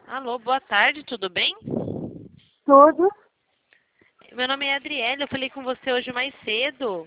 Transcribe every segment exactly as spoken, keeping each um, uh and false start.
Alô, boa tarde, tudo bem? Tudo. Meu nome é Adriele, eu falei com você hoje mais cedo.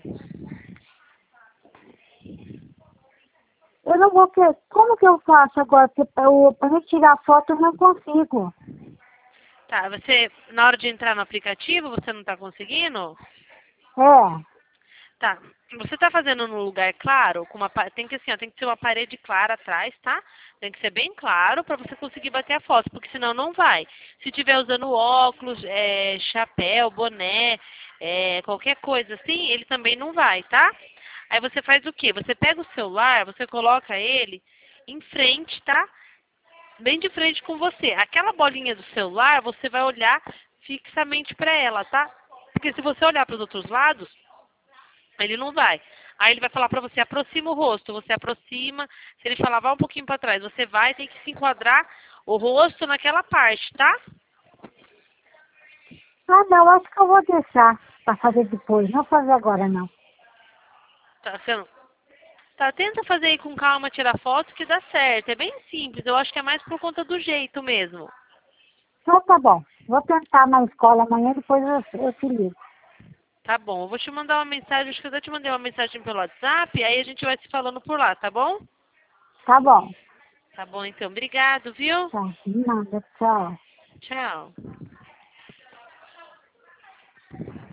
Eu não vou ter. Como que eu faço agora? Porque para me tirar foto eu não consigo. Tá, você, na hora de entrar no aplicativo, você não tá conseguindo? É. Tá, você tá fazendo num lugar claro, com uma, pa- tem que assim, ó, tem que ter uma parede clara atrás, tá? Tem que ser bem claro pra você conseguir bater a foto, porque senão não vai. Se tiver usando óculos, é, chapéu, boné, é, qualquer coisa assim, ele também não vai, tá? Aí você faz o quê? Você pega o celular, você coloca ele em frente, tá? Bem de frente com você. Aquela bolinha do celular, você vai olhar fixamente para ela, tá? Porque se você olhar para os outros lados, ele não vai. Aí ele vai falar para você, aproxima o rosto. Você aproxima. Se ele falar, vá um pouquinho para trás, você vai, tem que se enquadrar o rosto naquela parte, tá? Ah, não, acho que eu vou deixar para fazer depois. Não fazer agora, não. Tá, você não- tá, tenta fazer aí com calma, tirar foto que dá certo. É bem simples. Eu acho que é mais por conta do jeito mesmo. Então tá bom. Vou tentar na escola amanhã, depois eu, eu te ligo. Tá bom, eu vou te mandar uma mensagem, acho que eu já te mandei uma mensagem pelo WhatsApp, aí a gente vai se falando por lá, tá bom? Tá bom. Tá bom, então. Obrigado, viu? Tá. De nada. Tchau. Tchau.